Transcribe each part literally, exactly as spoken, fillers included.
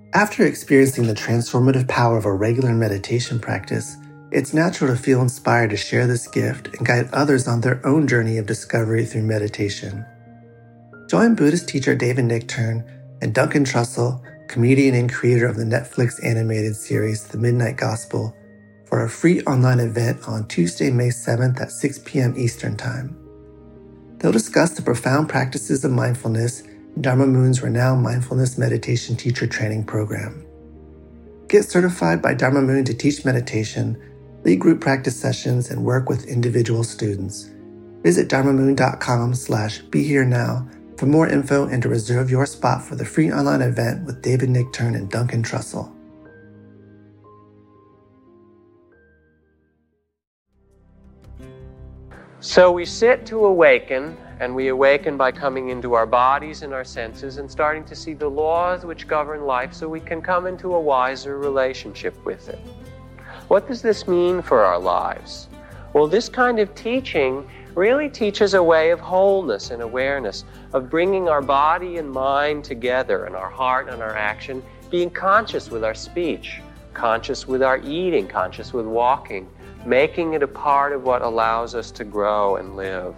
After experiencing the transformative power of a regular meditation practice, it's natural to feel inspired to share this gift and guide others on their own journey of discovery through meditation. Join Buddhist teacher David Nichtern and Duncan Trussell, comedian and creator of the Netflix animated series The Midnight Gospel, for a free online event on Tuesday, May seventh at six p.m. Eastern Time. They'll discuss the profound practices of mindfulness in Dharma Moon's renowned mindfulness meditation teacher training program. Get certified by Dharma Moon to teach meditation, lead group practice sessions, and work with individual students. Visit dharmamoon.com slash be here now for more info and to reserve your spot for the free online event with David Nichtern and Duncan Trussell. So we sit to awaken, and we awaken by coming into our bodies and our senses and starting to see the laws which govern life so we can come into a wiser relationship with it. What does this mean for our lives? Well, this kind of teaching really teaches a way of wholeness and awareness, of bringing our body and mind together and our heart and our action, being conscious with our speech, conscious with our eating, conscious with walking, making it a part of what allows us to grow and live.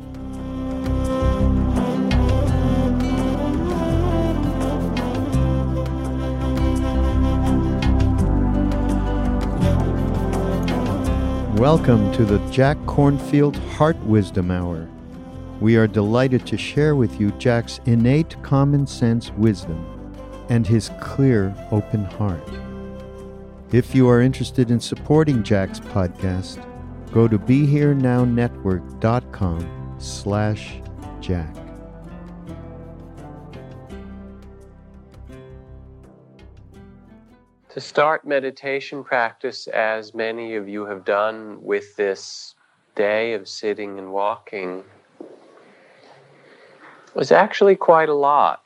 Welcome to the Jack Kornfield Heart Wisdom Hour. We are delighted to share with you Jack's innate common sense wisdom and his clear, open heart. If you are interested in supporting Jack's podcast, go to BeHereNowNetwork.com slash Jack. To start meditation practice, as many of you have done with this day of sitting and walking, was actually quite a lot.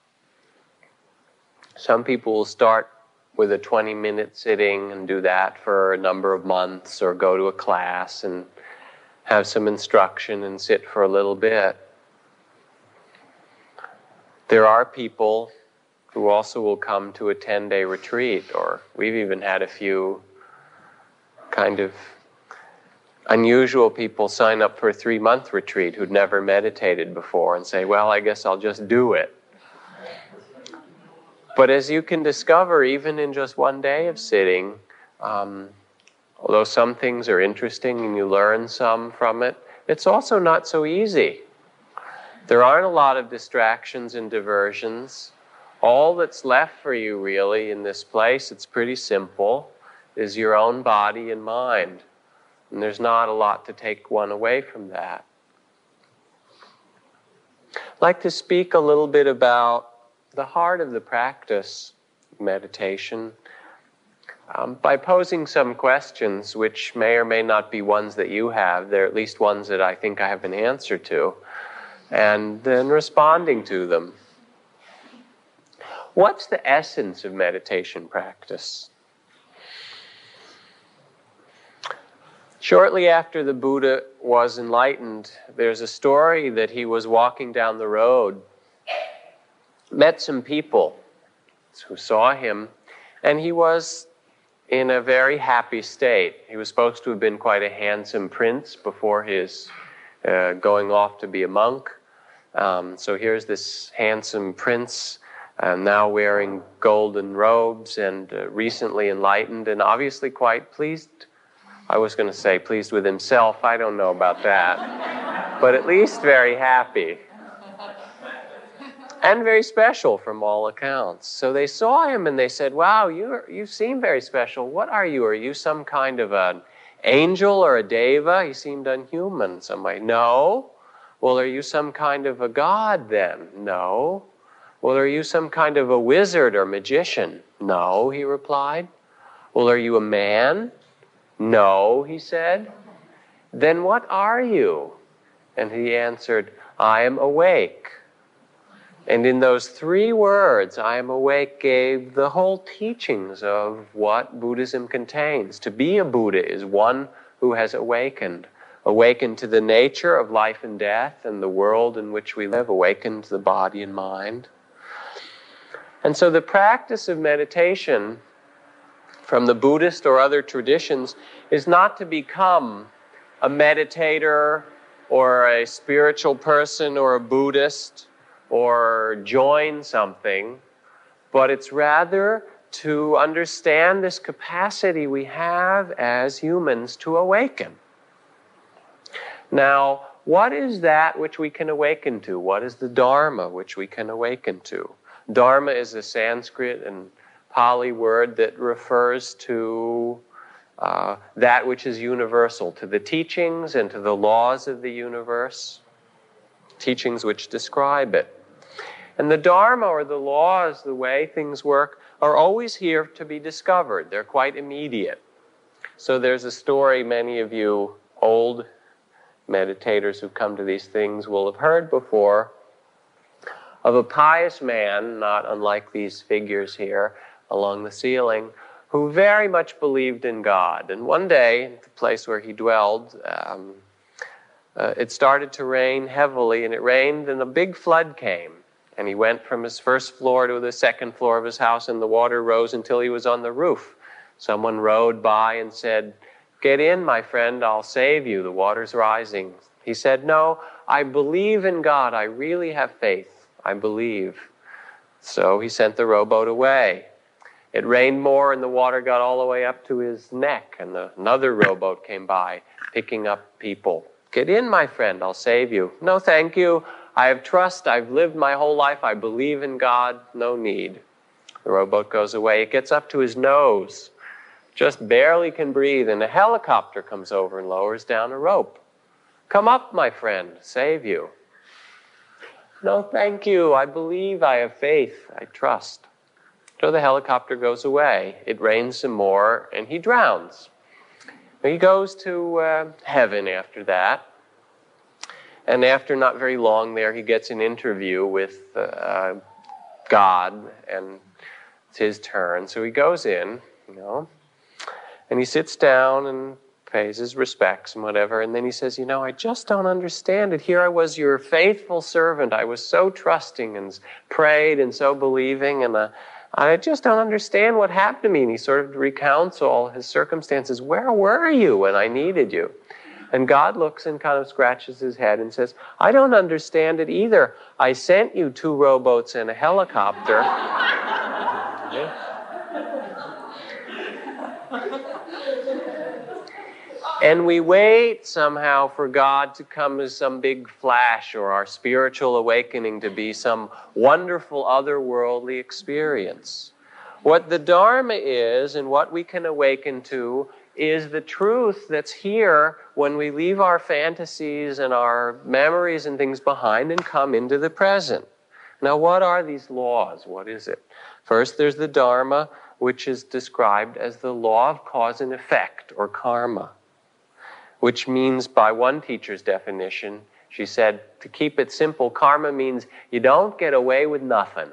Some people will start with a twenty-minute sitting and do that for a number of months, or go to a class and have some instruction and sit for a little bit. There are people who also will come to a ten-day retreat, or we've even had a few kind of unusual people sign up for a three-month retreat who'd never meditated before and say, well, I guess I'll just do it. But as you can discover, even in just one day of sitting, um, although some things are interesting and you learn some from it, it's also not so easy. There aren't a lot of distractions and diversions. All that's left for you really in this place, it's pretty simple, is your own body and mind. And there's not a lot to take one away from that. I'd like to speak a little bit about the heart of the practice, meditation, um, by posing some questions which may or may not be ones that you have. They're at least ones that I think I have an answer to, and then responding to them. What's the essence of meditation practice? Shortly after the Buddha was enlightened, there's a story that he was walking down the road, met some people who saw him, and he was in a very happy state. He was supposed to have been quite a handsome prince before his uh, going off to be a monk. Um, so here's this handsome prince, uh, now wearing golden robes and uh, recently enlightened and obviously quite pleased. I was going to say pleased with himself. I don't know about that. But at least very happy. And very special from all accounts. So they saw him and they said, wow, you you seem very special. What are you? Are you some kind of an angel or a deva? He seemed unhuman in some way. No. Well, are you some kind of a god then? No. Well, are you some kind of a wizard or magician? No, he replied. Well, are you a man? No, he said. Then what are you? And he answered, I am awake. And in those three words, I am awake, gave the whole teachings of what Buddhism contains. To be a Buddha is one who has awakened. Awakened to the nature of life and death and the world in which we live. Awakened to the body and mind. And so the practice of meditation from the Buddhist or other traditions is not to become a meditator or a spiritual person or a Buddhist or join something, but it's rather to understand this capacity we have as humans to awaken. Now, what is that which we can awaken to? What is the Dharma which we can awaken to? Dharma is a Sanskrit and Pali word that refers to uh, that which is universal, to the teachings and to the laws of the universe, teachings which describe it. And the Dharma, or the laws, the way things work, are always here to be discovered. They're quite immediate. So there's a story many of you old meditators who've come to these things will have heard before, of a pious man, not unlike these figures here along the ceiling, who very much believed in God. And one day, the place where he dwelled, um, uh, it started to rain heavily, and it rained, and a big flood came. And he went from his first floor to the second floor of his house, and the water rose until he was on the roof. Someone rode by and said, "Get in, my friend, I'll save you. The water's rising." He said, "No, I believe in God. I really have faith. I believe." So he sent the rowboat away. It rained more, and the water got all the way up to his neck, and the, another rowboat came by, picking up people. "Get in, my friend, I'll save you." "No, thank you. I have trust. I've lived my whole life. I believe in God. No need." The rowboat goes away. It gets up to his nose, just barely can breathe, and a helicopter comes over and lowers down a rope. "Come up, my friend, save you." "No, thank you. I believe. I have faith. I trust." So the helicopter goes away. It rains some more, and he drowns. He goes to uh, heaven after that. And after not very long there, he gets an interview with uh, God, and it's his turn. So he goes in, you know, and he sits down and pays his respects and whatever. And then he says, "You know, I just don't understand it. Here I was, your faithful servant. I was so trusting and prayed and so believing, and uh, I just don't understand what happened to me." And he sort of recounts all his circumstances. "Where were you when I needed you?" And God looks and kind of scratches his head and says, "I don't understand it either. I sent you two rowboats and a helicopter." And we wait somehow for God to come as some big flash, or our spiritual awakening to be some wonderful otherworldly experience. What the Dharma is, and what we can awaken to, is the truth that's here when we leave our fantasies and our memories and things behind and come into the present. Now, what are these laws? What is it? First, there's the Dharma, which is described as the law of cause and effect, or karma, which means, by one teacher's definition, she said, to keep it simple, karma means you don't get away with nothing.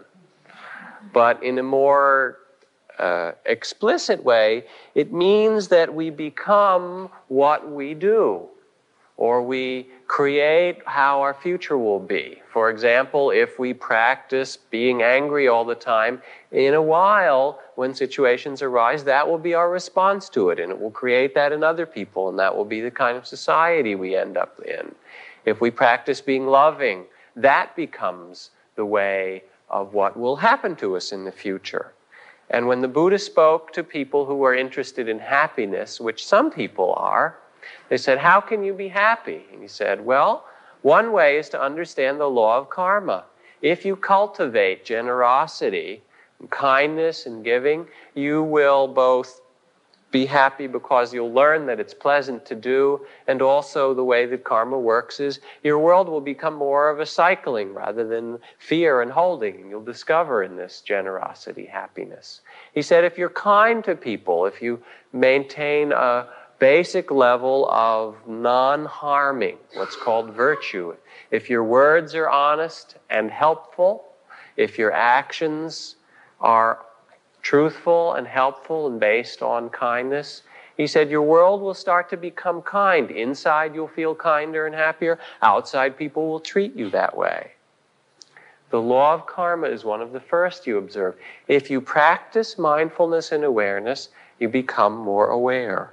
But in a more uh, explicit way, it means that we become what we do, or we create how our future will be. For example, if we practice being angry all the time, in a while, when situations arise, that will be our response to it, and it will create that in other people, and that will be the kind of society we end up in. If we practice being loving, that becomes the way of what will happen to us in the future. And when the Buddha spoke to people who were interested in happiness, which some people are, they said, "How can you be happy?" And he said, well, one way is to understand the law of karma. If you cultivate generosity, and kindness, and giving, you will both be happy because you'll learn that it's pleasant to do, and also the way that karma works is your world will become more of a cycling rather than fear and holding, and you'll discover in this generosity happiness. He said, if you're kind to people, if you maintain a basic level of non-harming, what's called virtue, if your words are honest and helpful, if your actions are truthful and helpful and based on kindness, he said your world will start to become kind. Inside you'll feel kinder and happier. Outside people will treat you that way. The law of karma is one of the first you observe. If you practice mindfulness and awareness, you become more aware.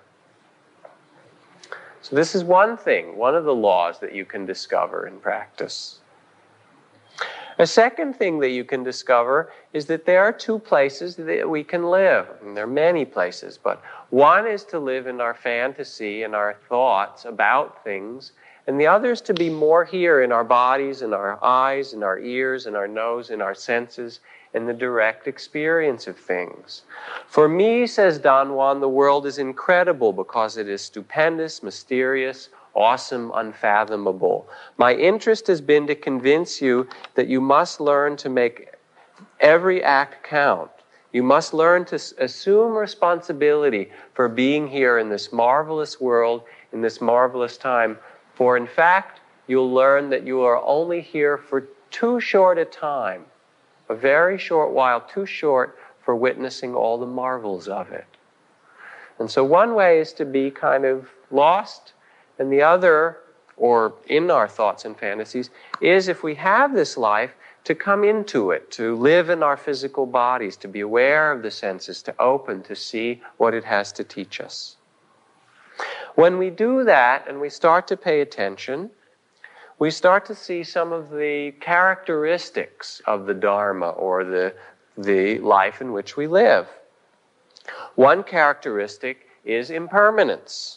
So this is one thing, one of the laws that you can discover in practice. A second thing that you can discover is that there are two places that we can live. And there are many places, but one is to live in our fantasy and our thoughts about things, and the other is to be more here in our bodies, in our eyes, in our ears, in our nose, in our senses, in the direct experience of things. For me, says Don Juan, the world is incredible because it is stupendous, mysterious, awesome, unfathomable. My interest has been to convince you that you must learn to make every act count. You must learn to assume responsibility for being here in this marvelous world, in this marvelous time. For in fact, you'll learn that you are only here for too short a time, a very short while, too short for witnessing all the marvels of it. And so one way is to be kind of lost, and the other, or in our thoughts and fantasies, is if we have this life, to come into it, to live in our physical bodies, to be aware of the senses, to open, to see what it has to teach us. When we do that and we start to pay attention, we start to see some of the characteristics of the Dharma or the, the life in which we live. One characteristic is impermanence.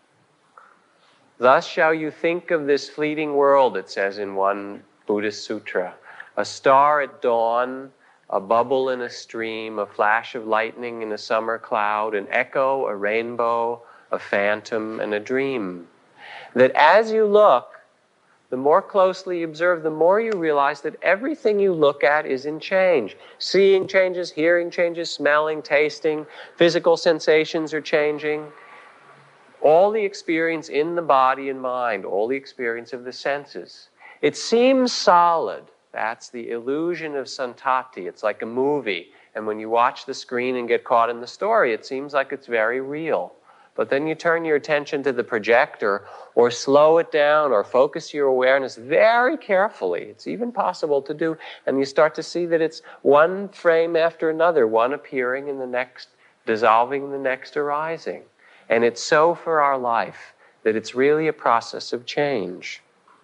Thus shall you think of this fleeting world, it says in one Buddhist sutra. A star at dawn, a bubble in a stream, a flash of lightning in a summer cloud, an echo, a rainbow, a phantom, and a dream. That as you look, the more closely you observe, the more you realize that everything you look at is in change. Seeing changes, hearing changes, smelling, tasting, physical sensations are changing. All the experience in the body and mind, all the experience of the senses. It seems solid. That's the illusion of santati. It's like a movie. And when you watch the screen and get caught in the story, it seems like it's very real. But then you turn your attention to the projector or slow it down or focus your awareness very carefully. It's even possible to do. And you start to see that it's one frame after another, one appearing and the next dissolving and the next arising. And it's so for our life that it's really a process of change.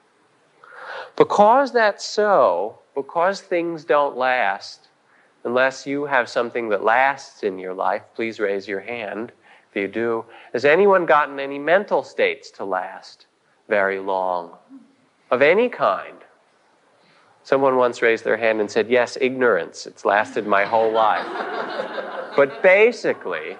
Because that's so, because things don't last, unless you have something that lasts in your life, please raise your hand. If you do, has anyone gotten any mental states to last very long? Of any kind? Someone once raised their hand and said, yes, ignorance. It's lasted my whole life. But basically,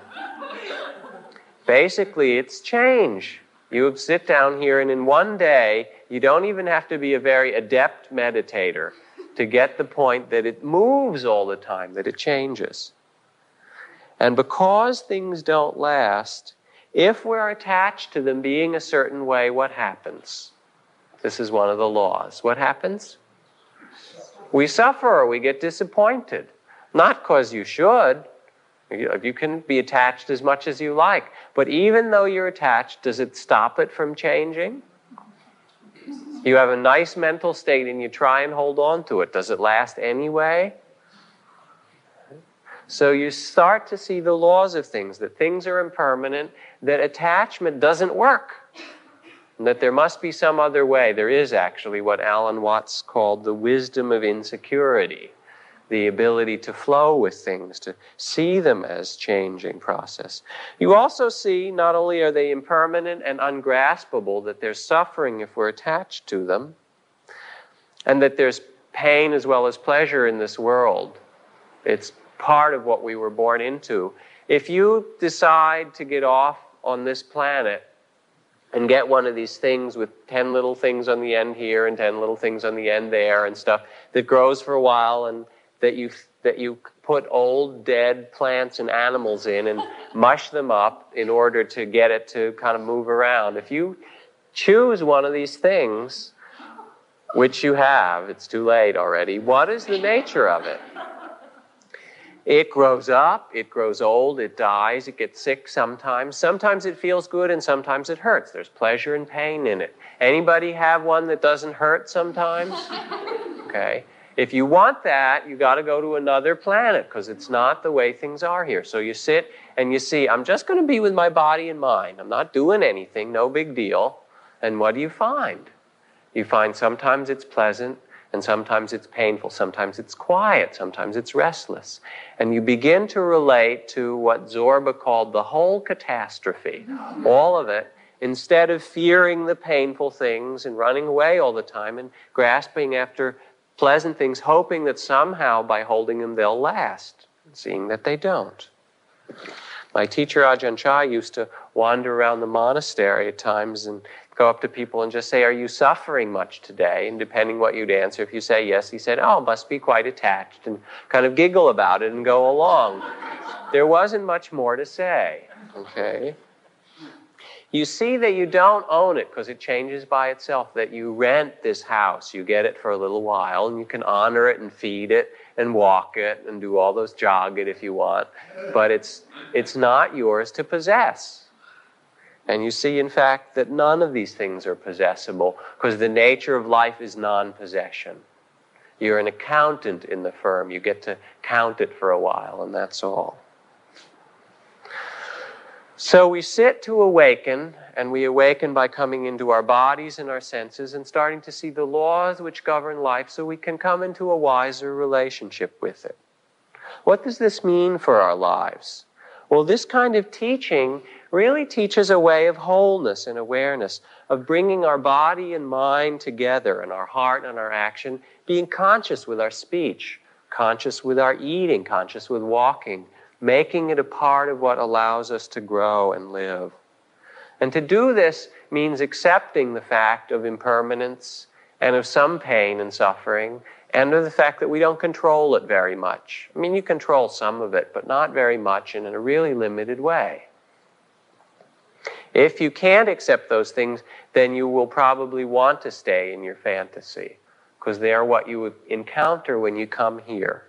basically it's change. You sit down here and in one day, you don't even have to be a very adept meditator to get the point that it moves all the time, that it changes. And because things don't last, if we're attached to them being a certain way, what happens? This is one of the laws. What happens? We suffer or we get disappointed. Not because you should. You can be attached as much as you like. But even though you're attached, does it stop it from changing? You have a nice mental state and you try and hold on to it. Does it last anyway? So you start to see the laws of things, that things are impermanent, that attachment doesn't work, and that there must be some other way. There is actually what Alan Watts called the wisdom of insecurity, the ability to flow with things, to see them as changing process. You also see not only are they impermanent and ungraspable, that there's suffering if we're attached to them, and that there's pain as well as pleasure in this world. It's part of what we were born into. If you decide to get off on this planet and get one of these things with ten little things on the end here and ten little things on the end there and stuff that grows for a while and that you that you put old dead plants and animals in and mush them up in order to get it to kind of move around. If you choose one of these things, which you have, it's too late already, what is the nature of it? It grows up, it grows old, it dies, it gets sick sometimes. Sometimes it feels good and sometimes it hurts. There's pleasure and pain in it. Anybody have one that doesn't hurt sometimes? Okay. If you want that, you got to go to another planet because it's not the way things are here. So you sit and you see, I'm just going to be with my body and mind. I'm not doing anything, no big deal. And what do you find? You find sometimes it's pleasant and sometimes it's painful. Sometimes it's quiet. Sometimes it's restless. And you begin to relate to what Zorba called the whole catastrophe, all of it, instead of fearing the painful things and running away all the time and grasping after pleasant things, hoping that somehow by holding them they'll last, seeing that they don't. My teacher Ajahn Chah used to wander around the monastery at times and go up to people and just say, are you suffering much today? And depending what you'd answer, if you say yes, he said, oh, must be quite attached, and kind of giggle about it and go along. There wasn't much more to say, okay? You see that you don't own it because it changes by itself, that you rent this house, you get it for a little while, and you can honor it and feed it and walk it and do all those, jog it if you want, but it's, it's not yours to possess. And you see, in fact, that none of these things are possessible because the nature of life is non-possession. You're an accountant in the firm. You get to count it for a while, and that's all. So we sit to awaken, and we awaken by coming into our bodies and our senses and starting to see the laws which govern life so we can come into a wiser relationship with it. What does this mean for our lives? Well, this kind of teaching really teaches a way of wholeness and awareness, of bringing our body and mind together and our heart and our action, being conscious with our speech, conscious with our eating, conscious with walking, making it a part of what allows us to grow and live. And to do this means accepting the fact of impermanence and of some pain and suffering, and of the fact that we don't control it very much. I mean, you control some of it, but not very much and in a really limited way. If you can't accept those things, then you will probably want to stay in your fantasy, because they are what you would encounter when you come here.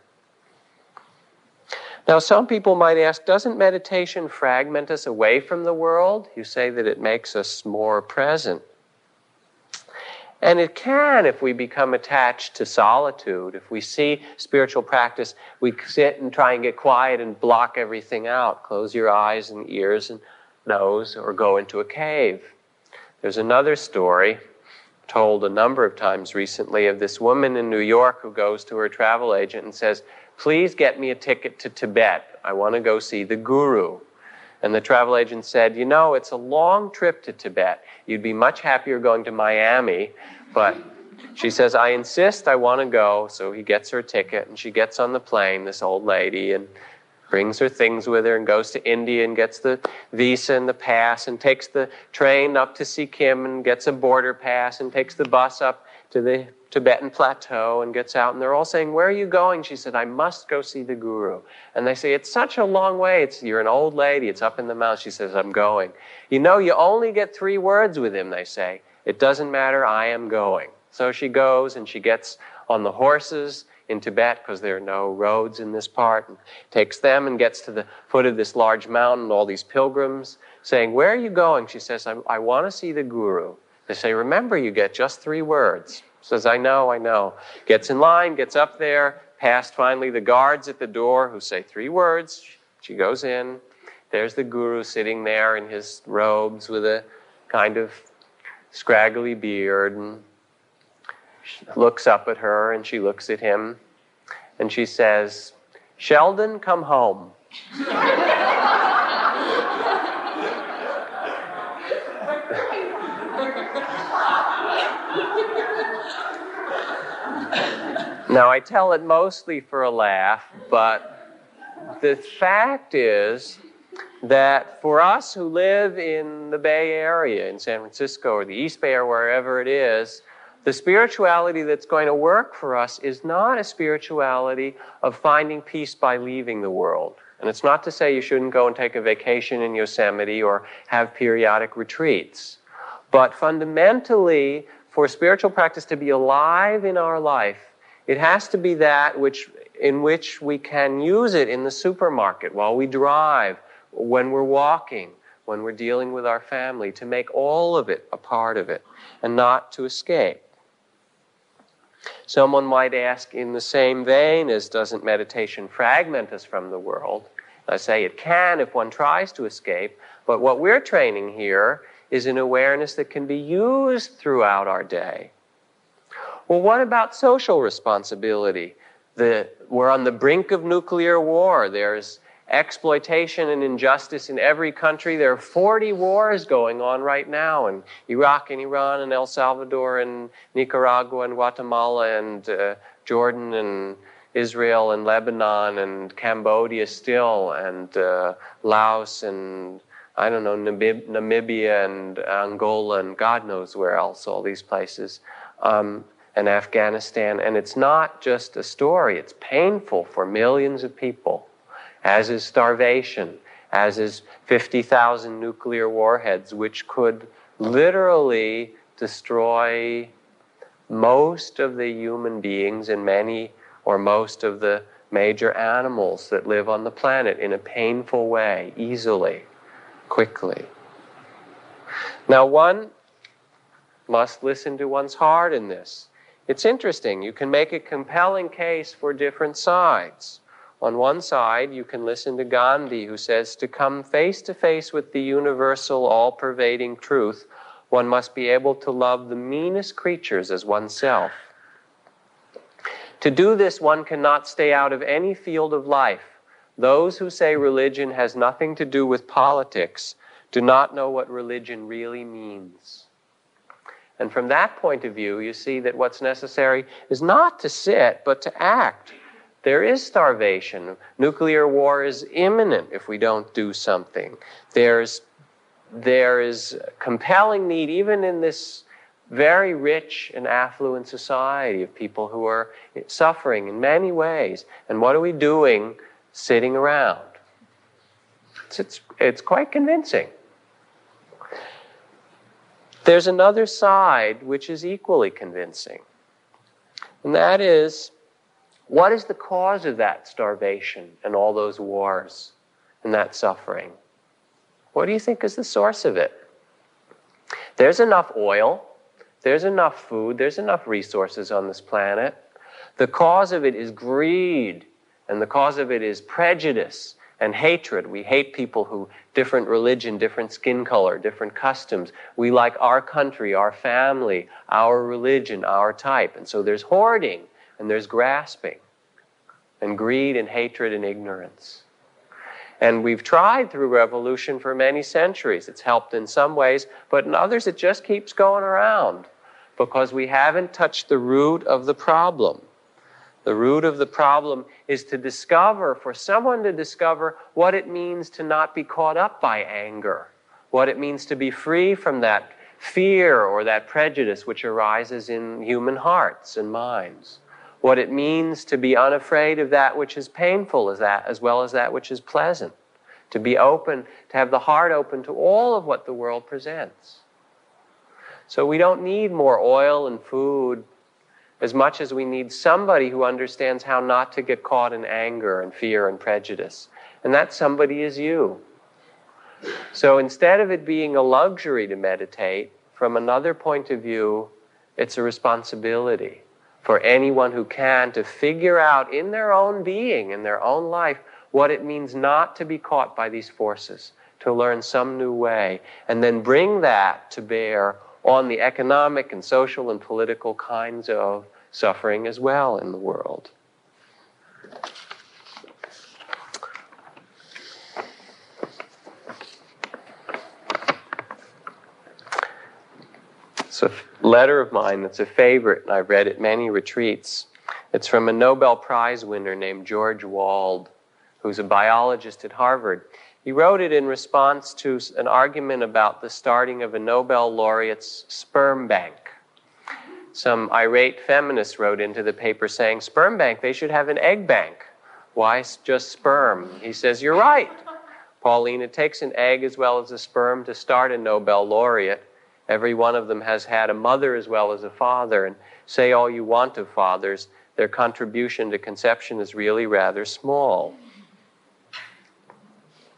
Now, some people might ask, doesn't meditation fragment us away from the world? You say that it makes us more present. And it can if we become attached to solitude. If we see spiritual practice, we sit and try and get quiet and block everything out. Close your eyes and ears and nose, or go into a cave. There's another story told a number of times recently of this woman in New York who goes to her travel agent and says, please get me a ticket to Tibet. I want to go see the guru. And the travel agent said, you know, it's a long trip to Tibet. You'd be much happier going to Miami. But she says, I insist, I want to go. So he gets her a ticket, and she gets on the plane, this old lady, and brings her things with her and goes to India and gets the visa and the pass and takes the train up to Sikkim and gets a border pass and takes the bus up to the Tibetan plateau and gets out, and they're all saying, where are you going? She said, I must go see the guru. And they say, it's such a long way. It's, you're an old lady. It's up in the mountains. She says, I'm going. You know, you only get three words with him, they say. It doesn't matter. I am going. So she goes and she gets on the horses in Tibet, because there are no roads in this part, and takes them and gets to the foot of this large mountain, all these pilgrims saying, where are you going? She says, I, I want to see the guru. They say, remember, you get just three words. Says, I know, I know. Gets in line, gets up there, past finally the guards at the door who say three words. She goes in. There's the guru sitting there in his robes with a kind of scraggly beard, and she looks up at her and she looks at him and she says, Sheldon, come home. Now, I tell it mostly for a laugh, but the fact is that for us who live in the Bay Area, in San Francisco or the East Bay or wherever it is, the spirituality that's going to work for us is not a spirituality of finding peace by leaving the world. And it's not to say you shouldn't go and take a vacation in Yosemite or have periodic retreats. But fundamentally, for spiritual practice to be alive in our life, it has to be that which in which we can use it in the supermarket, while we drive, when we're walking, when we're dealing with our family, to make all of it a part of it and not to escape. Someone might ask in the same vein as, doesn't meditation fragment us from the world? I say it can if one tries to escape, but what we're training here is an awareness that can be used throughout our day. Well, what about social responsibility? The, we're on the brink of nuclear war. There's exploitation and injustice in every country. There are forty wars going on right now in Iraq and Iran and El Salvador and Nicaragua and Guatemala and uh, Jordan and Israel and Lebanon and Cambodia still and uh, Laos and, I don't know, Namib- Namibia and Angola and God knows where else, all these places, um, and Afghanistan. And it's not just a story. It's painful for millions of people, as is starvation, as is fifty thousand nuclear warheads, which could literally destroy most of the human beings and many or most of the major animals that live on the planet in a painful way, easily, quickly. Now, one must listen to one's heart in this. It's interesting. You can make a compelling case for different sides. On one side, you can listen to Gandhi, who says, to come face to face with the universal, all-pervading truth, one must be able to love the meanest creatures as oneself. To do this, one cannot stay out of any field of life. Those who say religion has nothing to do with politics do not know what religion really means. And from that point of view, you see that what's necessary is not to sit, but to act. There is starvation. Nuclear war is imminent if we don't do something. There's, there is compelling need, even in this very rich and affluent society, of people who are suffering in many ways. And what are we doing sitting around? It's, it's, it's quite convincing. There's another side which is equally convincing. And that is, what is the cause of that starvation and all those wars and that suffering? What do you think is the source of it? There's enough oil. There's enough food, there's enough resources on this planet. The cause of it is greed, and the cause of it is prejudice and hatred. We hate people who, different religion, different skin color, different customs. We like our country, our family, our religion, our type. And so there's hoarding, and there's grasping, and greed and hatred and ignorance. And we've tried through revolution for many centuries. It's helped in some ways, but in others it just keeps going around, because we haven't touched the root of the problem. The root of the problem is to discover, for someone to discover what it means to not be caught up by anger, what it means to be free from that fear or that prejudice which arises in human hearts and minds, what it means to be unafraid of that which is painful as, that, as well as that which is pleasant, to be open, to have the heart open to all of what the world presents. So we don't need more oil and food as much as we need somebody who understands how not to get caught in anger and fear and prejudice. And that somebody is you. So instead of it being a luxury to meditate, from another point of view, it's a responsibility for anyone who can to figure out in their own being, in their own life, what it means not to be caught by these forces, to learn some new way, and then bring that to bear on the economic and social and political kinds of suffering as well in the world. It's a letter of mine that's a favorite, and I've read at many retreats. It's from a Nobel Prize winner named George Wald, who's a biologist at Harvard. He wrote it in response to an argument about the starting of a Nobel laureate's sperm bank. Some irate feminists wrote into the paper saying, sperm bank, they should have an egg bank. Why just sperm? He says, you're right, Pauline. It takes an egg as well as a sperm to start a Nobel laureate. Every one of them has had a mother as well as a father. And say all you want of fathers, their contribution to conception is really rather small.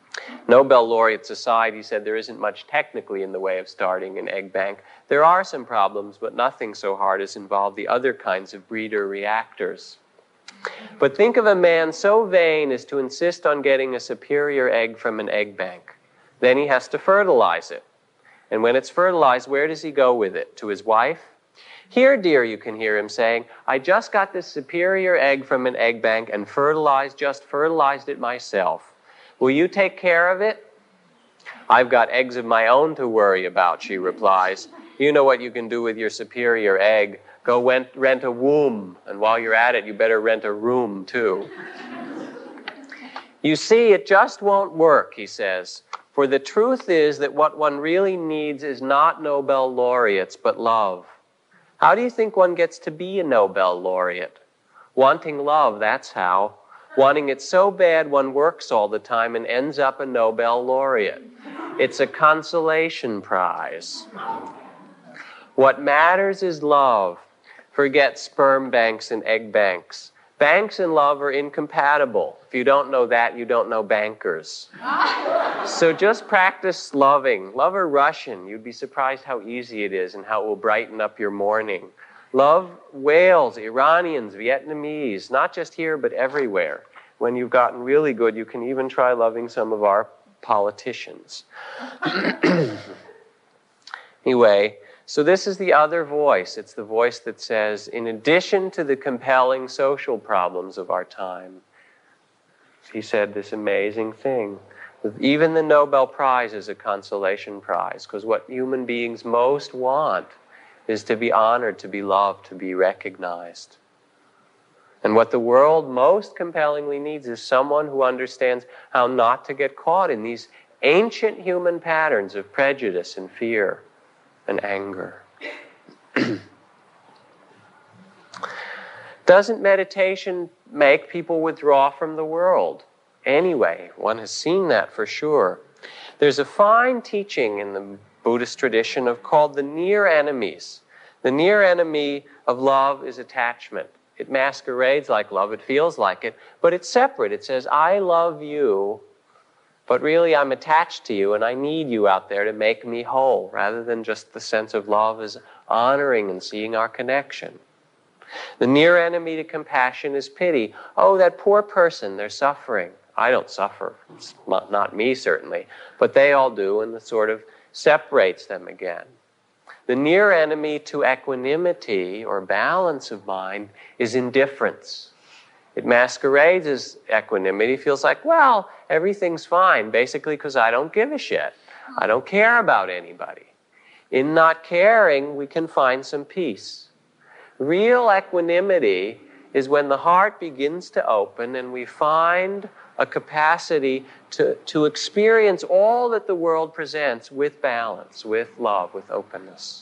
Nobel laureates aside, he said there isn't much technically in the way of starting an egg bank. There are some problems, but nothing so hard as involve the other kinds of breeder reactors. But think of a man so vain as to insist on getting a superior egg from an egg bank. Then he has to fertilize it. And when it's fertilized, where does he go with it? To his wife? Here, dear, you can hear him saying, I just got this superior egg from an egg bank and fertilized, just fertilized it myself. Will you take care of it? I've got eggs of my own to worry about, she replies. You know what you can do with your superior egg. Go rent, rent a womb, and while you're at it, you better rent a room, too. You see, it just won't work, he says. For the truth is that what one really needs is not Nobel laureates, but love. How do you think one gets to be a Nobel laureate? Wanting love, that's how. Wanting it so bad one works all the time and ends up a Nobel laureate. It's a consolation prize. What matters is love. Forget sperm banks and egg banks. Banks and love are incompatible. If you don't know that, you don't know bankers. So just practice loving. Love a Russian. You'd be surprised how easy it is and how it will brighten up your morning. Love whales, Iranians, Vietnamese, not just here, but everywhere. When you've gotten really good, you can even try loving some of our politicians. Anyway, so this is the other voice. It's the voice that says, in addition to the compelling social problems of our time, he said this amazing thing. Even the Nobel Prize is a consolation prize, because what human beings most want is to be honored, to be loved, to be recognized. And what the world most compellingly needs is someone who understands how not to get caught in these ancient human patterns of prejudice and fear and anger. Doesn't meditation make people withdraw from the world? Anyway, one has seen that for sure. There's a fine teaching in the Buddhist tradition of called the near enemies. The near enemy of love is attachment. It masquerades like love, it feels like it, but it's separate. It says, I love you, but really I'm attached to you and I need you out there to make me whole, rather than just the sense of love as honoring and seeing our connection. The near enemy to compassion is pity. Oh, that poor person, they're suffering. I don't suffer, it's not me certainly, but they all do, and it sort of separates them again. The near enemy to equanimity or balance of mind is indifference. It masquerades as equanimity, feels like, well, everything's fine, basically because I don't give a shit. I don't care about anybody. In not caring, we can find some peace. Real equanimity is when the heart begins to open and we find a capacity to, to experience all that the world presents with balance, with love, with openness.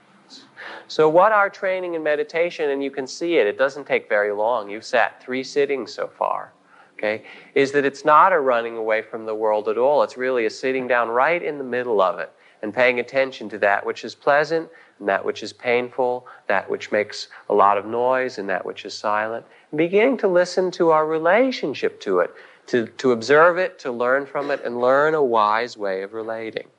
So what our training in meditation, and you can see it, it doesn't take very long, you've sat three sittings so far, okay, is that it's not a running away from the world at all. It's really a sitting down right in the middle of it and paying attention to that which is pleasant and that which is painful, that which makes a lot of noise and that which is silent, and beginning to listen to our relationship to it, to, to observe it, to learn from it, and learn a wise way of relating.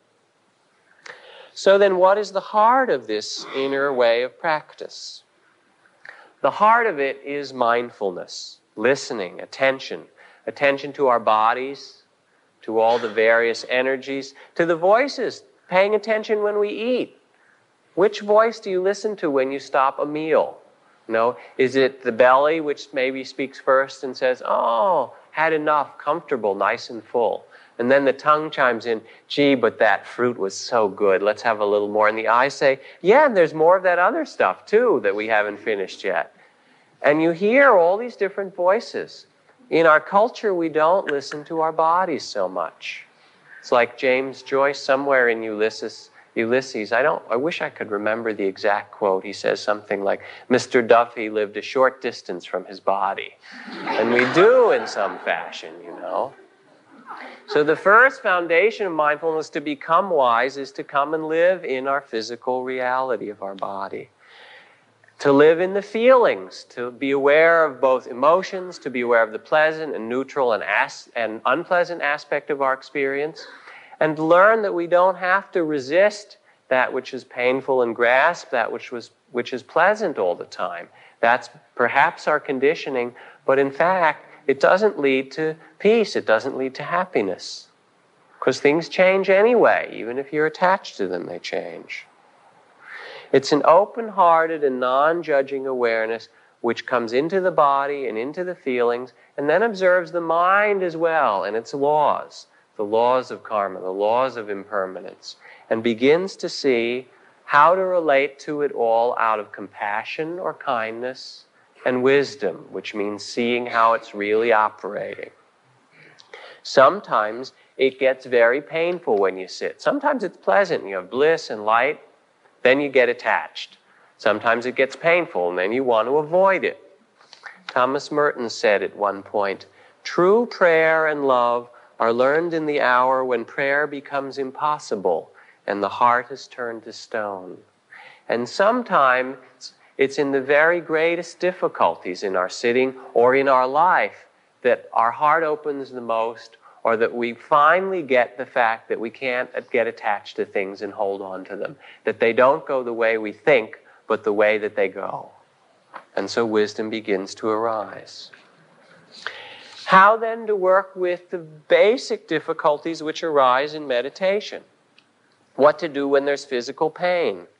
So then what is the heart of this inner way of practice? The heart of it is mindfulness, listening, attention, attention to our bodies, to all the various energies, to the voices, paying attention when we eat. Which voice do you listen to when you stop a meal? You know, is it the belly which maybe speaks first and says, oh, had enough, comfortable, nice and full? And then the tongue chimes in, gee, but that fruit was so good, let's have a little more. And the eyes say, yeah, and there's more of that other stuff too that we haven't finished yet. And you hear all these different voices. In our culture, we don't listen to our bodies so much. It's like James Joyce, somewhere in Ulysses, Ulysses, I don't, I wish I could remember the exact quote. He says something like, Mister Duffy lived a short distance from his body. And we do in some fashion, you know. So the first foundation of mindfulness to become wise is to come and live in our physical reality of our body. to live in the feelings, to be aware of both emotions, to be aware of the pleasant and neutral and, as- and unpleasant aspect of our experience, and to learn that we don't have to resist that which is painful and grasp that which was which is pleasant all the time. That's perhaps our conditioning, but in fact, it doesn't lead to peace. It doesn't lead to happiness. Because things change anyway. Even if you're attached to them, they change. It's an open-hearted and non-judging awareness which comes into the body and into the feelings and then observes the mind as well and its laws, the laws of karma, the laws of impermanence, and begins to see how to relate to it all out of compassion or kindness and wisdom, which means seeing how it's really operating. Sometimes it gets very painful when you sit. Sometimes it's pleasant, you have bliss and light, then you get attached. Sometimes it gets painful, and then you want to avoid it. Thomas Merton said at one point, "True prayer and love are learned in the hour when prayer becomes impossible and the heart has turned to stone." And sometimes it's in the very greatest difficulties in our sitting or in our life that our heart opens the most, or that we finally get the fact that we can't get attached to things and hold on to them, that they don't go the way we think, but the way that they go. And so wisdom begins to arise. How then to work with the basic difficulties which arise in meditation? What to do when there's physical pain?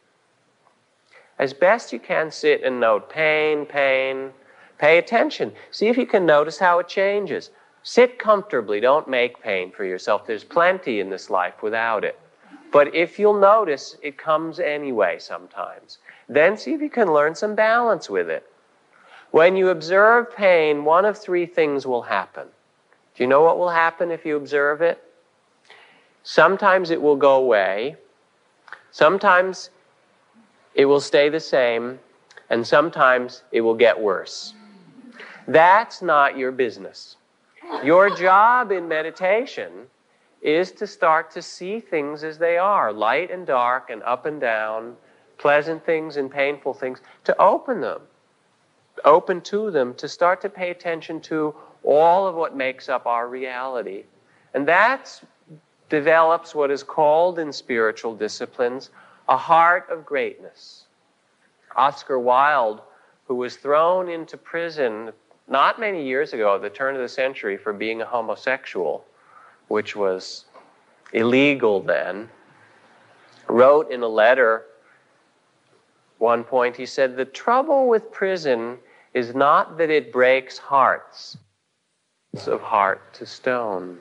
As best you can, sit and note pain, pain. Pay attention. See if you can notice how it changes. Sit comfortably. Don't make pain for yourself. There's plenty in this life without it. But if you'll notice, it comes anyway sometimes. Then see if you can learn some balance with it. When you observe pain, one of three things will happen. Do you know what will happen if you observe it? Sometimes it will go away. Sometimes it will stay the same. And sometimes it will get worse. That's not your business. Your job in meditation is to start to see things as they are, light and dark and up and down, pleasant things and painful things, to open them, open to them, to start to pay attention to all of what makes up our reality. And that develops what is called in spiritual disciplines a heart of greatness. Oscar Wilde, who was thrown into prison not many years ago, at the turn of the century, for being a homosexual, which was illegal then, wrote in a letter, one point, he said, "The trouble with prison is not that it breaks hearts, it's of heart to stone."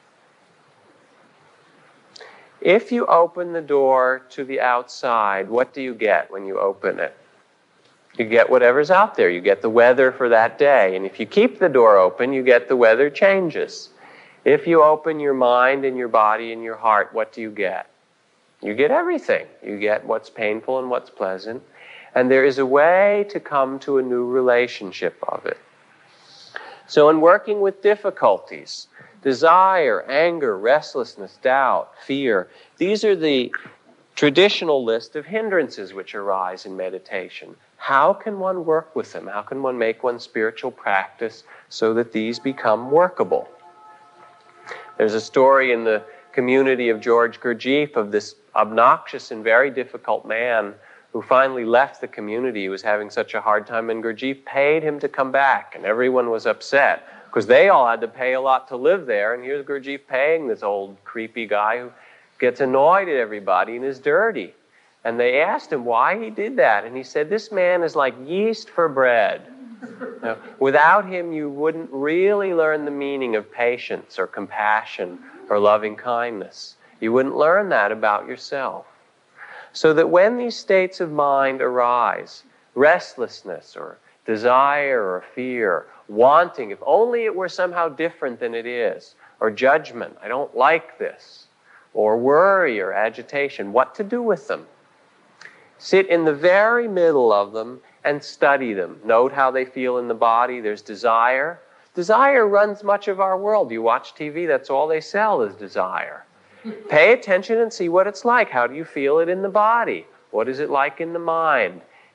If you open the door to the outside, what do you get when you open it? You get whatever's out there. You get the weather for that day. And if you keep the door open, you get the weather changes. If you open your mind and your body and your heart, what do you get? You get everything. You get what's painful and what's pleasant. And there is a way to come to a new relationship of it. So in working with difficulties, desire, anger, restlessness, doubt, fear, these are the traditional list of hindrances which arise in meditation. How can one work with them? How can one make one's spiritual practice so that these become workable? There's a story in the community of George Gurdjieff of this obnoxious and very difficult man who finally left the community. He was having such a hard time, and Gurdjieff paid him to come back, and everyone was upset because they all had to pay a lot to live there, and here's Gurdjieff paying this old creepy guy who gets annoyed at everybody and is dirty. And they asked him why he did that. And he said, "This man is like yeast for bread. Now, without him, you wouldn't really learn the meaning of patience or compassion or loving kindness. You wouldn't learn that about yourself." So that when these states of mind arise, restlessness or desire or fear, wanting, if only it were somehow different than it is, or judgment, I don't like this, or worry or agitation, what to do with them? Sit in the very middle of them and study them. Note how they feel in the body. There's desire. Desire runs much of our world. You watch T V, that's all they sell is desire. Pay attention and see what it's like. How do you feel it in the body? What is it like in the mind?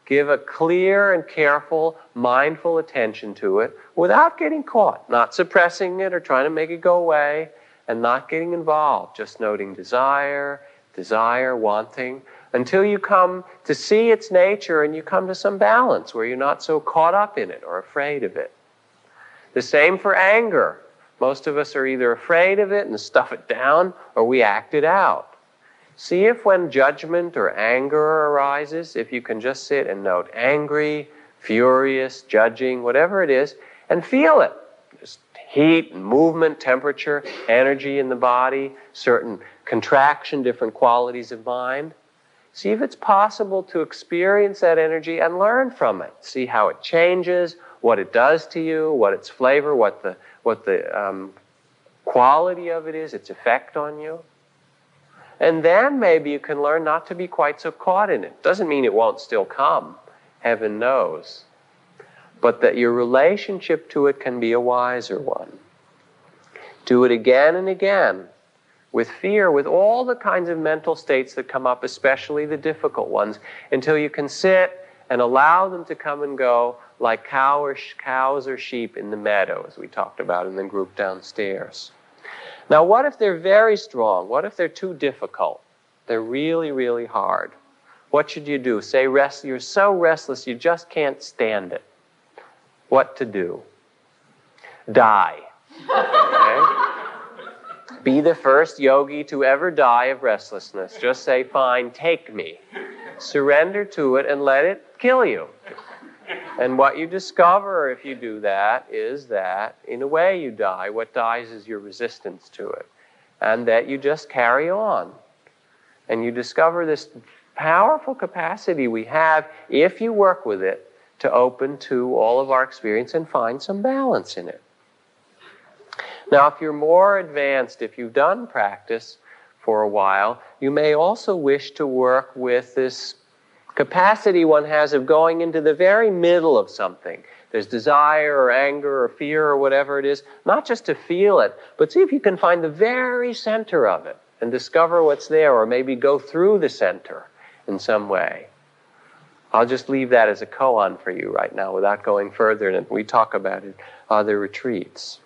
Give a clear and careful, mindful attention to it without getting caught, not suppressing it or trying to make it go away, and not getting involved, just noting desire, desire, wanting, until you come to see its nature and you come to some balance where you're not so caught up in it or afraid of it. The same for anger. Most of us are either afraid of it and stuff it down, or we act it out. See if when judgment or anger arises, if you can just sit and note angry, furious, judging, whatever it is, and feel it. Just heat and movement, temperature, energy in the body, certain contraction, different qualities of mind. See if it's possible to experience that energy and learn from it. See how it changes, what it does to you, what its flavor, what the, what the um, quality of it is, its effect on you. And then maybe you can learn not to be quite so caught in it. Doesn't mean it won't still come, heaven knows. But that your relationship to it can be a wiser one. Do it again and again, with fear, with all the kinds of mental states that come up, especially the difficult ones, until you can sit and allow them to come and go like cow or sh- cows or sheep in the meadow, as we talked about in the group downstairs. Now, what if they're very strong? What if they're too difficult? They're really, really hard. What should you do? Say rest, you're so restless you just can't stand it. What to do? Die. Okay? Be the first yogi to ever die of restlessness. Just say, fine, take me. Surrender to it and let it kill you. And what you discover if you do that is that, in a way, you die. What dies is your resistance to it. And that you just carry on. And you discover this powerful capacity we have, if you work with it, to open to all of our experience and find some balance in it. Now, if you're more advanced, if you've done practice for a while, you may also wish to work with this capacity one has of going into the very middle of something. There's desire or anger or fear or whatever it is, not just to feel it, but see if you can find the very center of it and discover what's there, or maybe go through the center in some way. I'll just leave that as a koan for you right now without going further, and we talk about it other retreats.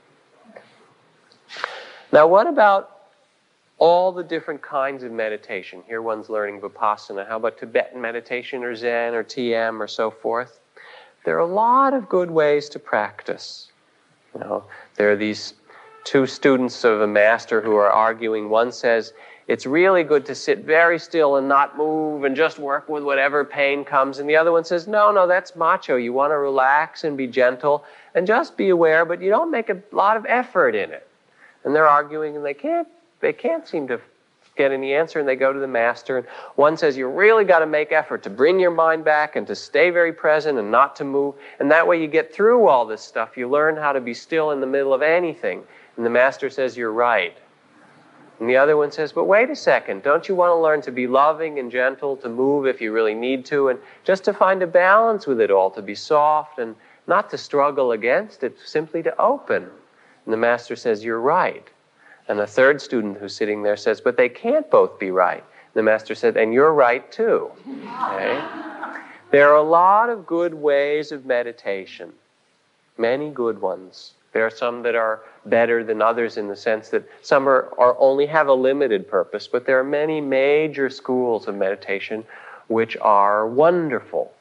Now, what about all the different kinds of meditation? Here one's learning Vipassana. How about Tibetan meditation or Zen or T M or so forth? There are a lot of good ways to practice. You know, there are these two students of a master who are arguing. One says, it's really good to sit very still and not move and just work with whatever pain comes. And the other one says, no, no, that's macho. You want to relax and be gentle and just be aware, but you don't make a lot of effort in it. And they're arguing and they can't They can't seem to get any answer, and they go to the master. And one says, you really got to make effort to bring your mind back and to stay very present and not to move. And that way you get through all this stuff. You learn how to be still in the middle of anything. And the master says, you're right. And the other one says, but wait a second. Don't you want to learn to be loving and gentle, to move if you really need to, and just to find a balance with it all, to be soft and not to struggle against it, simply to open. And the master says, you're right. And a third student who's sitting there says, but they can't both be right. The master said, and you're right too. Okay? There are a lot of good ways of meditation, many good ones. There are some that are better than others in the sense that some are, are only have a limited purpose, but there are many major schools of meditation which are wonderful.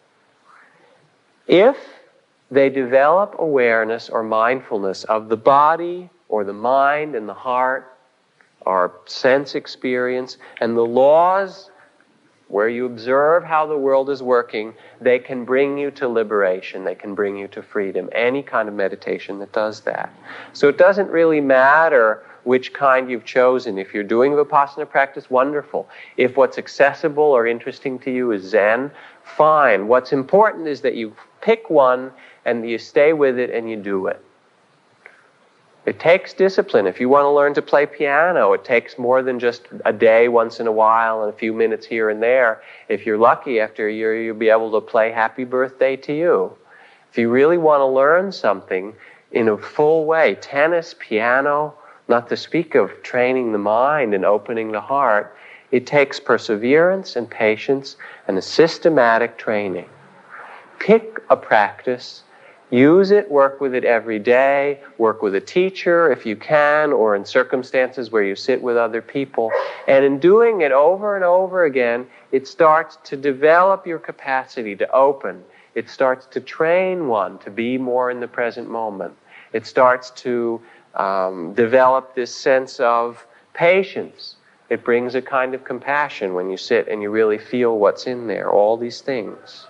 If they develop awareness or mindfulness of the body or the mind and the heart, our sense experience, and the laws where you observe how the world is working, they can bring you to liberation. They can bring you to freedom. Any kind of meditation that does that. So it doesn't really matter which kind you've chosen. If you're doing Vipassana practice, wonderful. If what's accessible or interesting to you is Zen, fine. What's important is that you pick one and you stay with it and you do it. It takes discipline. If you want to learn to play piano, it takes more than just a day once in a while and a few minutes here and there. If you're lucky, after a year, you'll be able to play Happy Birthday to You. If you really want to learn something in a full way, tennis, piano, not to speak of training the mind and opening the heart, it takes perseverance and patience and a systematic training. pick a practice, use it, work with it every day, work with a teacher if you can, or in circumstances where you sit with other people. And in doing it over and over again, it starts to develop your capacity to open. It starts to train one to be more in the present moment. It starts to um, develop this sense of patience. It brings a kind of compassion when you sit and you really feel what's in there, all these things.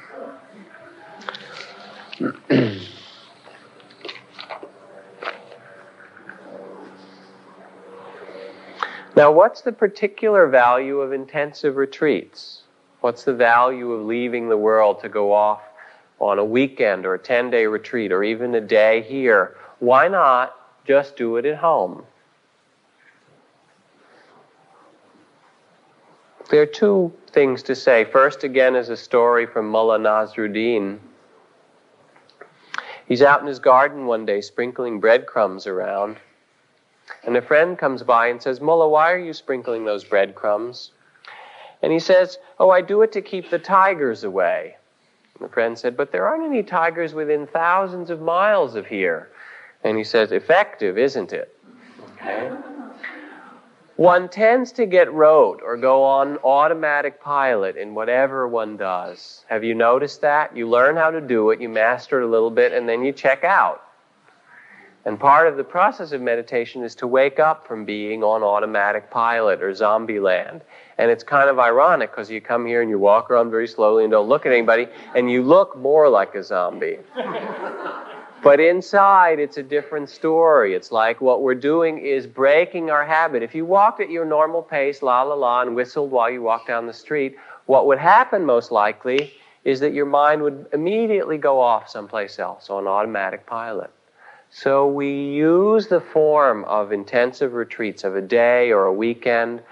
Now, what's the particular value of intensive retreats? What's the value of leaving the world to go off on a weekend or a ten-day retreat or even a day here? Why not just do it at home? There are two things to say. First, again, is a story from Mullah Nasruddin. He's out in his garden one day sprinkling breadcrumbs around. And a friend comes by and says, "Mullah, why are you sprinkling those breadcrumbs?" And he says, "Oh, I do it to keep the tigers away." And the friend said, "But there aren't any tigers within thousands of miles of here." And he says, "Effective, isn't it?" Okay. One tends to get rote or go on automatic pilot in whatever one does. Have you noticed that? You learn how to do it, you master it a little bit, and then you check out. And part of the process of meditation is to wake up from being on automatic pilot or zombie land. And it's kind of ironic because you come here and you walk around very slowly and don't look at anybody, and you look more like a zombie. But inside, it's a different story. It's like what we're doing is breaking our habit. If you walked at your normal pace, la la la, and whistled while you walked down the street, what would happen most likely is that your mind would immediately go off someplace else on automatic pilot. So we use the form of intensive retreats of a day or a weekend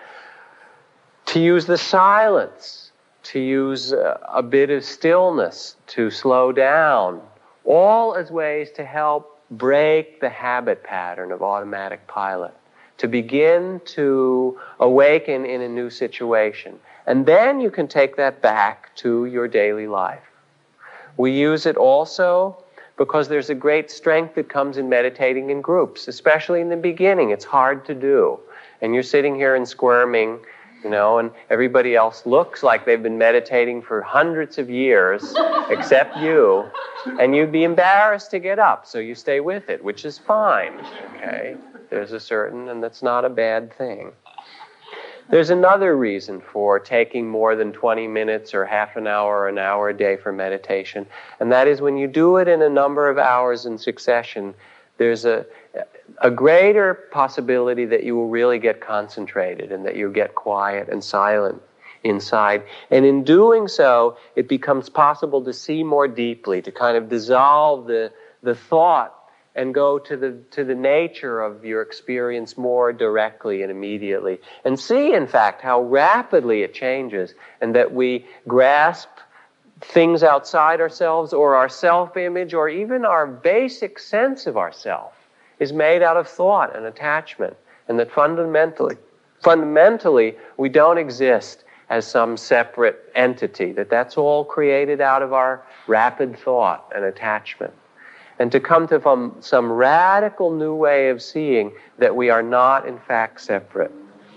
to use the silence, to use a, a bit of stillness, to slow down, all as ways to help break the habit pattern of automatic pilot, to begin to awaken in a new situation. And then you can take that back to your daily life. We use it also because there's a great strength that comes in meditating in groups, especially in the beginning. It's hard to do. And you're sitting here and squirming, you know, and everybody else looks like they've been meditating for hundreds of years, except you, and you'd be embarrassed to get up, so you stay with it, which is fine, okay? There's a certain, and that's not a bad thing. There's another reason for taking more than twenty minutes or half an hour or an hour a day for meditation, and that is when you do it in a number of hours in succession, there's a a greater possibility that you will really get concentrated and that you'll get quiet and silent inside. And in doing so, it becomes possible to see more deeply, to kind of dissolve the, the thought and go to the, to the nature of your experience more directly and immediately. And see, in fact, how rapidly it changes and that we grasp things outside ourselves or our self-image or even our basic sense of ourself is made out of thought and attachment, and that fundamentally, fundamentally, we don't exist as some separate entity, that that's all created out of our rapid thought and attachment. And to come to some, some radical new way of seeing that we are not, in fact, separate.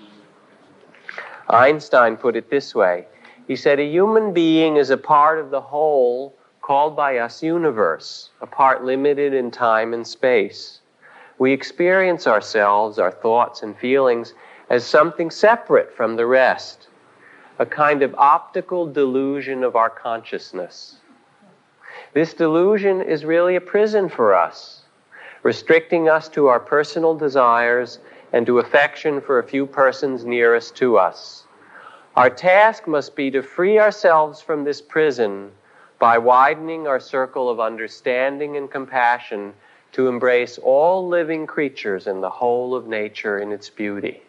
Einstein put it this way. He said, a human being is a part of the whole called by us universe, a part limited in time and space. We experience ourselves, our thoughts and feelings, as something separate from the rest, a kind of optical delusion of our consciousness. This delusion is really a prison for us, restricting us to our personal desires and to affection for a few persons nearest to us. Our task must be to free ourselves from this prison by widening our circle of understanding and compassion to embrace all living creatures and the whole of nature in its beauty.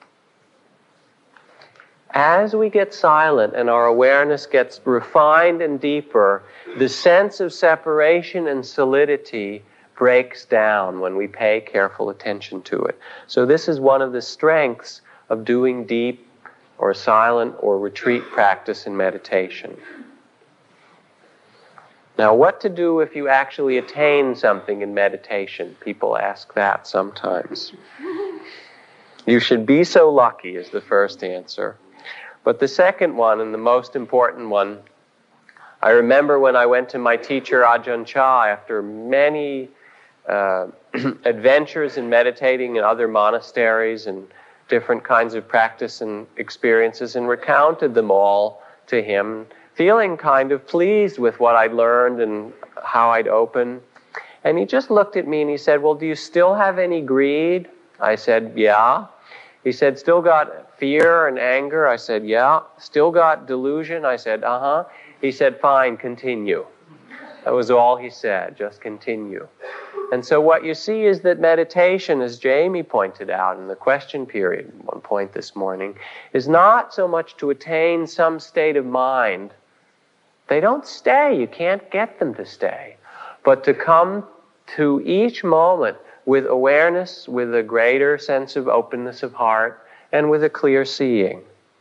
As we get silent and our awareness gets refined and deeper, the sense of separation and solidity breaks down when we pay careful attention to it. So this is one of the strengths of doing deep or silent or retreat practice in meditation. Now, what to do if you actually attain something in meditation? People ask that sometimes. You should be so lucky is the first answer. But the second one, and the most important one, I remember when I went to my teacher Ajahn Chah after many uh, adventures in meditating in other monasteries and different kinds of practice and experiences, and recounted them all to him, feeling kind of pleased with what I'd learned and how I'd open. And he just looked at me and he said, well, do you still have any greed? I said, yeah. He said, still got fear and anger? I said, yeah. Still got delusion? I said, uh-huh. He said, fine, continue. That was all he said, just continue. And so what you see is that meditation, as Jamie pointed out in the question period at one point this morning, is not so much to attain some state of mind. They don't stay. You can't get them to stay. But to come to each moment with awareness, with a greater sense of openness of heart, and with a clear seeing.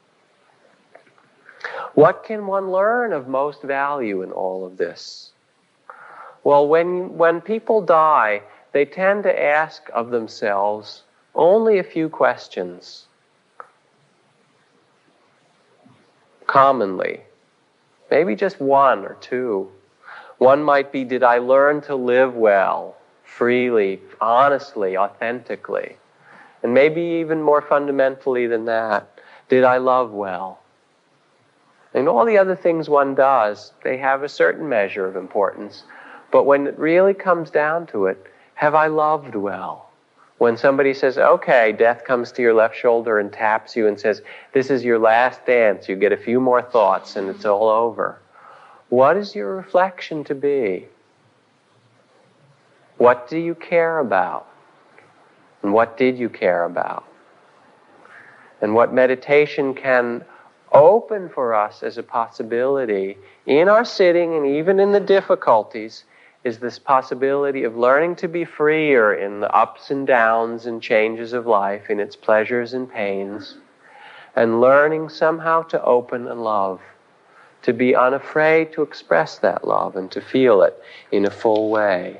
What can one learn of most value in all of this? Well, when, when people die, they tend to ask of themselves only a few questions. Commonly. Maybe just one or two. One might be, did I learn to live well, freely, honestly, authentically? And maybe even more fundamentally than that, did I love well? And all the other things one does, they have a certain measure of importance. But when it really comes down to it, have I loved well? When somebody says, okay, death comes to your left shoulder and taps you and says, this is your last dance, you get a few more thoughts and it's all over. What is your reflection to be? What do you care about? And what did you care about? And what meditation can open for us as a possibility in our sitting and even in the difficulties is this possibility of learning to be freer in the ups and downs and changes of life, in its pleasures and pains, and learning somehow to open and love, to be unafraid to express that love and to feel it in a full way.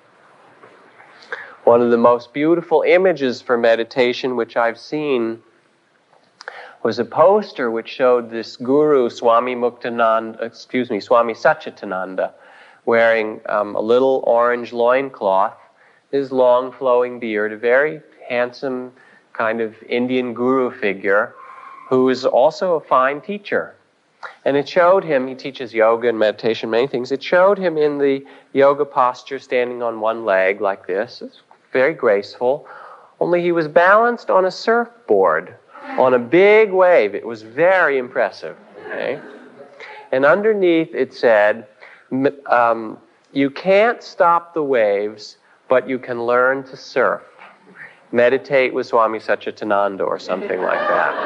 One of the most beautiful images for meditation which I've seen was a poster which showed this guru, Swami Muktananda, excuse me, Swami Satchitananda, wearing um, a little orange loincloth, his long flowing beard, a very handsome kind of Indian guru figure who is also a fine teacher. And it showed him, he teaches yoga and meditation, many things, it showed him in the yoga posture standing on one leg like this. It's very graceful, only he was balanced on a surfboard on a big wave. It was very impressive. Okay? And underneath it said, Um, you can't stop the waves, but you can learn to surf. Meditate with Swami Satchitananda or something like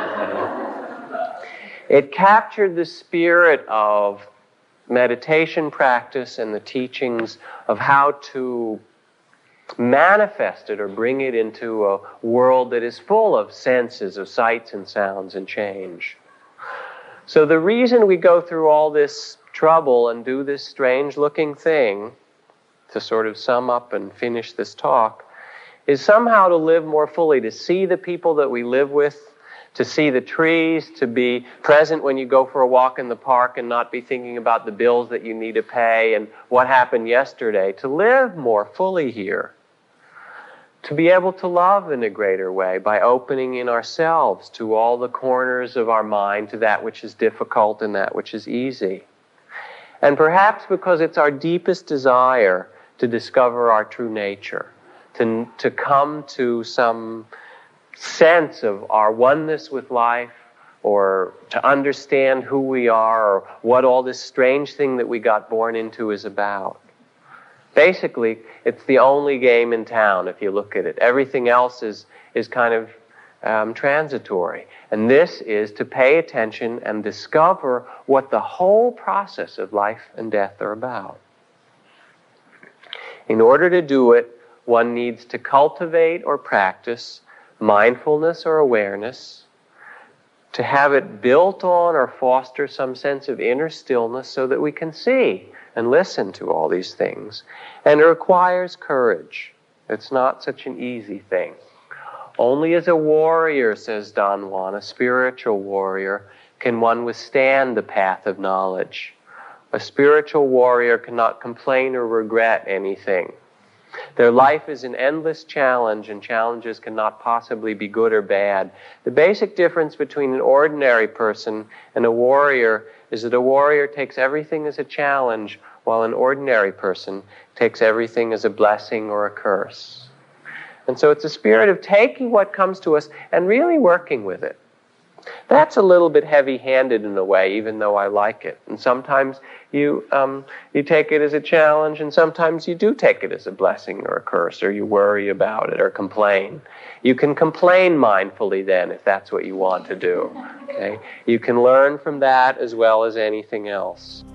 that. It captured the spirit of meditation practice and the teachings of how to manifest it or bring it into a world that is full of senses, of sights and sounds and change. So the reason we go through all this trouble and do this strange-looking thing, to sort of sum up and finish this talk, is somehow to live more fully, to see the people that we live with, to see the trees, to be present when you go for a walk in the park and not be thinking about the bills that you need to pay and what happened yesterday, to live more fully here, to be able to love in a greater way by opening in ourselves to all the corners of our mind, to that which is difficult and that which is easy. And perhaps because it's our deepest desire to discover our true nature, to, to come to some sense of our oneness with life, or to understand who we are, or what all this strange thing that we got born into is about. Basically, it's the only game in town if you look at it. Everything else is, is kind of um, transitory. And this is to pay attention and discover what the whole process of life and death are about. In order to do it, one needs to cultivate or practice mindfulness or awareness, to have it built on or foster some sense of inner stillness so that we can see and listen to all these things. And it requires courage. It's not such an easy thing. Only as a warrior, says Don Juan, a spiritual warrior, can one withstand the path of knowledge. A spiritual warrior cannot complain or regret anything. Their life is an endless challenge, and challenges cannot possibly be good or bad. The basic difference between an ordinary person and a warrior is that a warrior takes everything as a challenge, while an ordinary person takes everything as a blessing or a curse. And so it's a spirit of taking what comes to us and really working with it. That's a little bit heavy-handed in a way, even though I like it. And sometimes you um, you take it as a challenge, and sometimes you do take it as a blessing or a curse, or you worry about it or complain. You can complain mindfully then, if that's what you want to do. Okay? You can learn from that as well as anything else.